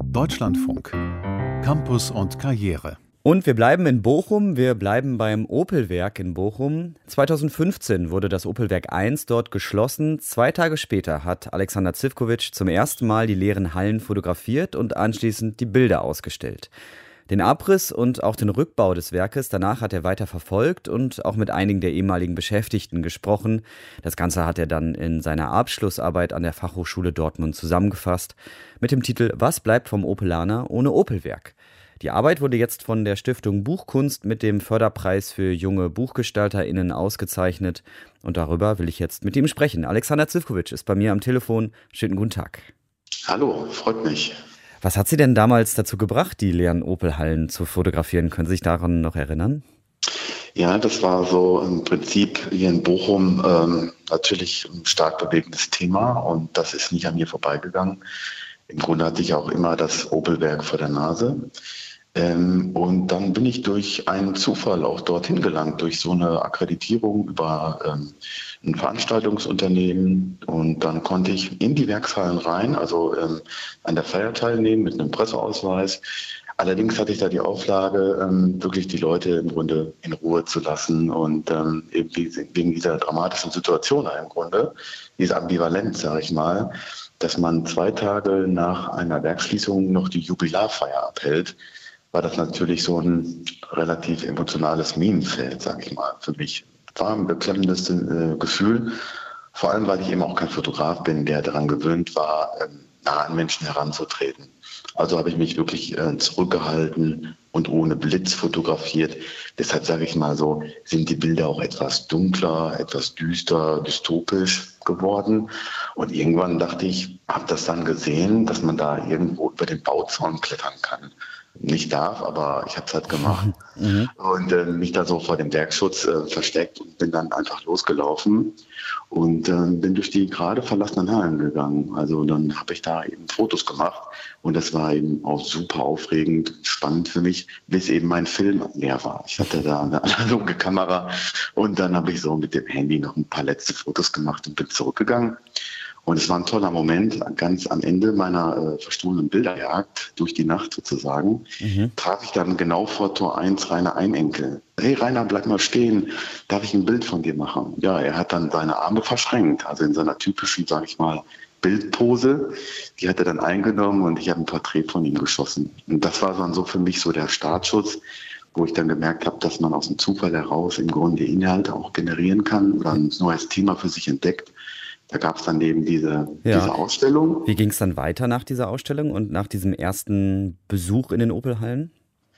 Deutschlandfunk. Campus und Karriere. Und wir bleiben in Bochum, wir bleiben beim Opel-Werk in Bochum. 2015 wurde das Opel-Werk 1 dort geschlossen. 2 Tage später hat Alexander Zivkovic zum ersten Mal die leeren Hallen fotografiert und anschließend die Bilder ausgestellt. Den Abriss und auch den Rückbau des Werkes danach hat er weiter verfolgt und auch mit einigen der ehemaligen Beschäftigten gesprochen. Das Ganze hat er dann in seiner Abschlussarbeit an der Fachhochschule Dortmund zusammengefasst mit dem Titel »Was bleibt vom Opelaner ohne Opel-Werk?« Die Arbeit wurde jetzt von der Stiftung Buchkunst mit dem Förderpreis für junge BuchgestalterInnen ausgezeichnet. Und darüber will ich jetzt mit ihm sprechen. Alexander Zivkovic ist bei mir am Telefon. Schönen guten Tag. Hallo, freut mich. Was hat Sie denn damals dazu gebracht, die leeren Opel-Hallen zu fotografieren? Können Sie sich daran noch erinnern? Ja, das war so im Prinzip hier in Bochum natürlich ein stark bewegendes Thema und das ist nicht an mir vorbeigegangen. Im Grunde hatte ich auch immer das Opel-Werk vor der Nase. Und dann bin ich durch einen Zufall auch dorthin gelangt, durch so eine Akkreditierung über ein Veranstaltungsunternehmen. Und dann konnte ich in die Werkshallen rein, also an der Feier teilnehmen mit einem Presseausweis. Allerdings hatte ich da die Auflage, wirklich die Leute im Grunde in Ruhe zu lassen und irgendwie wegen dieser dramatischen Situation im Grunde, diese Ambivalenz, sage ich mal, dass man 2 Tage nach einer Werksschließung noch die Jubilarfeier abhält, war das natürlich so ein relativ emotionales Minenfeld, sage ich mal, für mich. War ein beklemmendes Gefühl, vor allem, weil ich eben auch kein Fotograf bin, der daran gewöhnt war, nah an Menschen heranzutreten. Also habe ich mich wirklich zurückgehalten und ohne Blitz fotografiert. Deshalb sage ich mal so, sind die Bilder auch etwas dunkler, etwas düster, dystopisch geworden. Und irgendwann dachte ich, habe das dann gesehen, dass man da irgendwo über den Bauzaun klettern kann. Nicht darf, aber ich habe es halt gemacht. Und mich da so vor dem Werkschutz versteckt und bin dann einfach losgelaufen und bin durch die gerade verlassenen Hallen gegangen. Also dann habe ich da eben Fotos gemacht und das war eben auch super aufregend, spannend für mich, bis eben mein Film leer war. Ich hatte da eine analoge Kamera und dann habe ich so mit dem Handy noch ein paar letzte Fotos gemacht und bin zurückgegangen. Und es war ein toller Moment, ganz am Ende meiner verstohlenen Bilderjagd, durch die Nacht sozusagen, traf ich dann genau vor Tor 1 Rainer Einenkel. Hey Rainer, bleib mal stehen, darf ich ein Bild von dir machen? Ja, er hat dann seine Arme verschränkt, also in seiner typischen, sage ich mal, Bildpose. Die hat er dann eingenommen und ich habe ein Porträt von ihm geschossen. Und das war dann so für mich so der Startschuss, wo ich dann gemerkt habe, dass man aus dem Zufall heraus im Grunde Inhalte auch generieren kann oder ein neues Thema für sich entdeckt. Da gab es dann eben diese Ausstellung. Wie ging es dann weiter nach dieser Ausstellung und nach diesem ersten Besuch in den Opel-Hallen?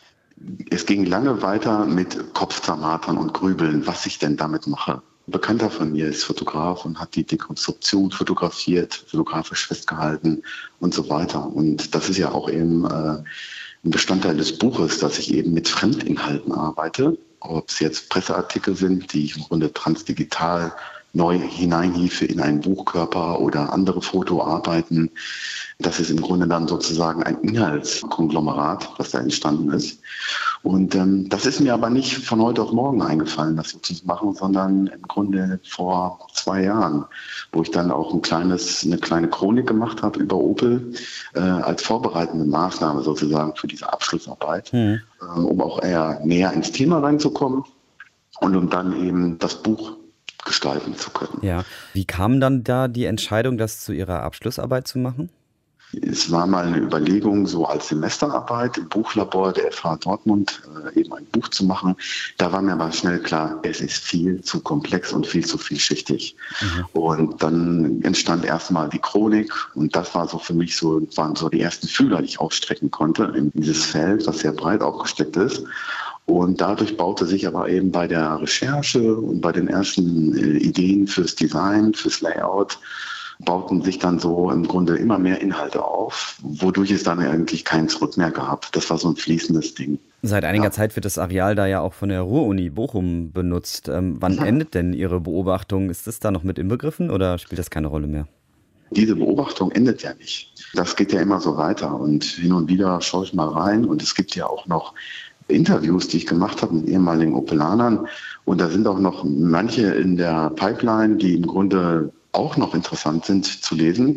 Es ging lange weiter mit Kopfzermartern und Grübeln, was ich denn damit mache. Ein Bekannter von mir ist Fotograf und hat die Dekonstruktion fotografiert, fotografisch festgehalten und so weiter. Und das ist ja auch eben ein Bestandteil des Buches, dass ich eben mit Fremdinhalten arbeite. Ob es jetzt Presseartikel sind, die ich im Grunde transdigital neu hineinhiefe in einen Buchkörper oder andere Fotoarbeiten. Das ist im Grunde dann sozusagen ein Inhaltskonglomerat, was da entstanden ist. Und das ist mir aber nicht von heute auf morgen eingefallen, das so zu machen, sondern im Grunde vor 2 Jahren, wo ich dann auch eine kleine Chronik gemacht habe über Opel als vorbereitende Maßnahme sozusagen für diese Abschlussarbeit, um auch eher näher ins Thema reinzukommen und um dann eben das Buch gestalten zu können. Ja. Wie kam dann da die Entscheidung, das zu Ihrer Abschlussarbeit zu machen? Es war mal eine Überlegung, so als Semesterarbeit im Buchlabor der FH Dortmund eben ein Buch zu machen. Da war mir aber schnell klar, es ist viel zu komplex und viel zu vielschichtig. Und dann entstand erstmal die Chronik und das war so für mich waren so die ersten Fühler, die ich ausstrecken konnte in dieses Feld, was sehr breit aufgesteckt ist. Und dadurch baute sich aber eben bei der Recherche und bei den ersten Ideen fürs Design, fürs Layout, bauten sich dann so im Grunde immer mehr Inhalte auf, wodurch es dann eigentlich kein Zurück mehr gab. Das war so ein fließendes Ding. Seit einiger Zeit wird das Areal da ja auch von der Ruhr-Uni Bochum benutzt. Wann endet denn Ihre Beobachtung? Ist das da noch mit inbegriffen oder spielt das keine Rolle mehr? Diese Beobachtung endet ja nicht. Das geht ja immer so weiter und hin und wieder schaue ich mal rein und es gibt ja auch noch Interviews, die ich gemacht habe mit ehemaligen Opelanern und da sind auch noch manche in der Pipeline, die im Grunde auch noch interessant sind zu lesen.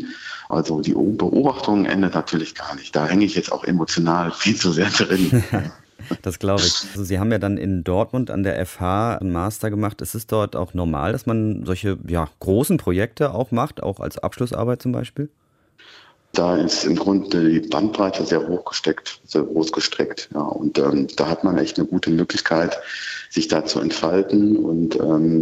Also die Beobachtung endet natürlich gar nicht. Da hänge ich jetzt auch emotional viel zu sehr drin. Das glaube ich. Also Sie haben ja dann in Dortmund an der FH einen Master gemacht. Ist es dort auch normal, dass man solche großen Projekte auch macht, auch als Abschlussarbeit zum Beispiel? Da ist im Grunde die Bandbreite sehr hoch gesteckt, sehr groß gestreckt. Ja. Und da hat man echt eine gute Möglichkeit, sich da zu entfalten und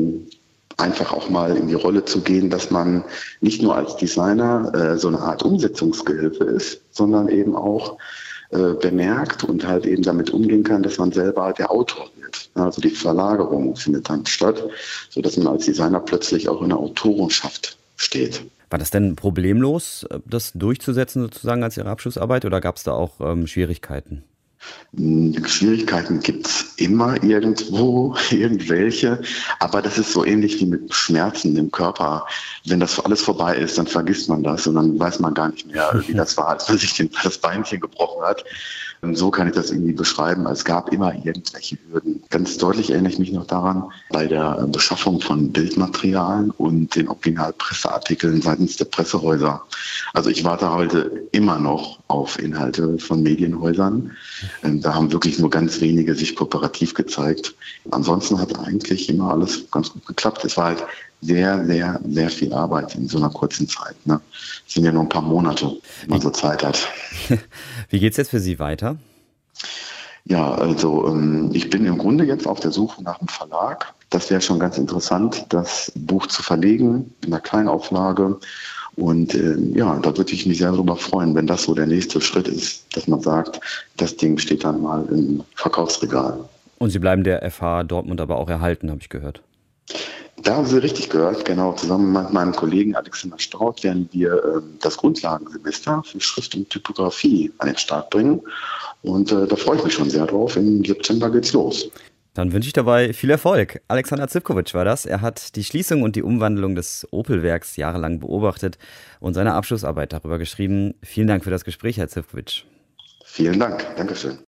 einfach auch mal in die Rolle zu gehen, dass man nicht nur als Designer so eine Art Umsetzungsgehilfe ist, sondern eben auch bemerkt und halt eben damit umgehen kann, dass man selber der Autor wird. Also die Verlagerung findet dann statt, sodass man als Designer plötzlich auch in der Autorenschaft steht. War das denn problemlos, das durchzusetzen sozusagen als Ihre Abschlussarbeit, oder gab es da auch Schwierigkeiten? Schwierigkeiten gibt's immer irgendwo, irgendwelche, aber das ist so ähnlich wie mit Schmerzen im Körper. Wenn das alles vorbei ist, dann vergisst man das und dann weiß man gar nicht mehr, wie das war, als man sich das Beinchen gebrochen hat. Und so kann ich das irgendwie beschreiben. Es gab immer irgendwelche Hürden. Ganz deutlich erinnere ich mich noch daran, bei der Beschaffung von Bildmaterialien und den Originalpresseartikeln seitens der Pressehäuser. Also ich warte heute immer noch auf Inhalte von Medienhäusern. Da haben wirklich nur ganz wenige sich kooperativ gezeigt. Ansonsten hat eigentlich immer alles ganz gut geklappt. Es war halt sehr, sehr, sehr viel Arbeit in so einer kurzen Zeit. Ne? Es sind ja nur ein paar Monate, wenn man so Zeit hat. Wie geht's jetzt für Sie weiter? Ja, also ich bin im Grunde jetzt auf der Suche nach einem Verlag. Das wäre schon ganz interessant, das Buch zu verlegen in einer Kleinauflage. Und da würde ich mich sehr darüber freuen, wenn das so der nächste Schritt ist, dass man sagt, das Ding steht dann mal im Verkaufsregal. Und Sie bleiben der FH Dortmund aber auch erhalten, habe ich gehört. Da haben Sie richtig gehört, genau. Zusammen mit meinem Kollegen Alexander Straut werden wir das Grundlagensemester für Schrift und Typografie an den Start bringen. Und da freue ich mich schon sehr drauf. Im September geht's los. Dann wünsche ich dabei viel Erfolg. Alexander Zivkovic war das. Er hat die Schließung und die Umwandlung des Opel-Werks jahrelang beobachtet und seine Abschlussarbeit darüber geschrieben. Vielen Dank für das Gespräch, Herr Zivkovic. Vielen Dank. Dankeschön.